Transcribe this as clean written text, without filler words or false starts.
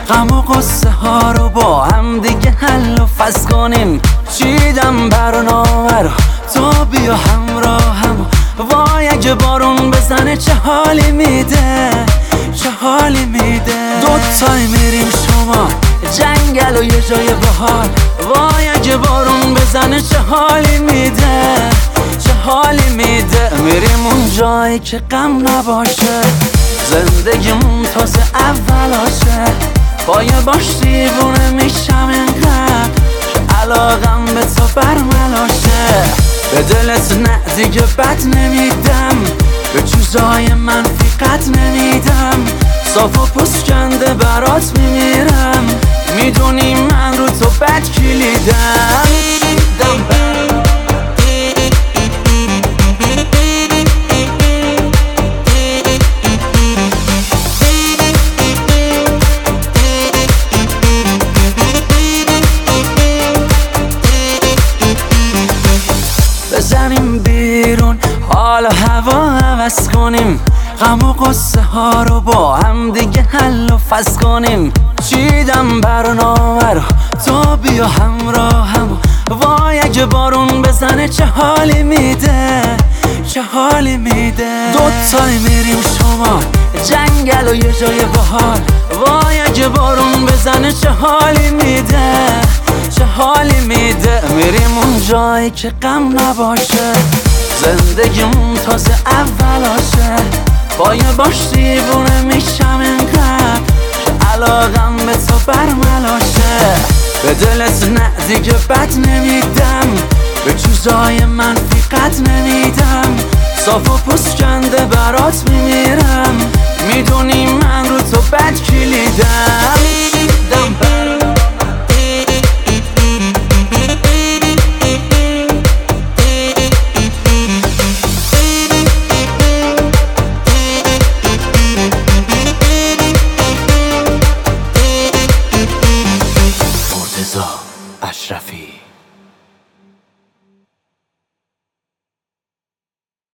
غم و قصه ها رو با هم دیگه حل و فصل کنیم. چیدم برنامه رو تو بیا همراهم. وای اگه بارون بزنه چه حالی میده، چه حالی میده. دوتایی میریم شما جنگل و یه جای بهار. وای اگه بارون بزنه چه حالی میده، چه حالی میده. میریم اون جایی که غم نباشه، زندگیمون تازه اولاشه. با یه باش دیوونه میشم اینقدر که علاقم به تو برملاشه. به دلت نه دیگه بد نمیدم، به چیزای منفی قد نمیدم. صاف و پسکنده برات میمیرم، میدونی من رو تو بد کلیدم. بزنیم بیرون حال و هوا عوض کنیم. غم و قصه ها رو با هم دیگه حل و فصل کنیم. چیدم برنامه رو تو بیا همراهم. وای اگه بارون بزنه چه حالی میده، چه حالی میده. دوتایی میریم شما جنگل و یه جای بهار. وای اگه بارون بزنه چه حالی میده، چه حالی میده. میریم اون جایی که غم نباشه، زندگیمون تازه اولاشه. با یه باش دیوونه میشم اینقدر که علاقم به تو برملاشه. به دلت نه دیگه بد نمیدم، به چیزای منفی قد نمیدم. صاف و پسکنده برات میمیرم، میدونی من رو تو بد کلیدم.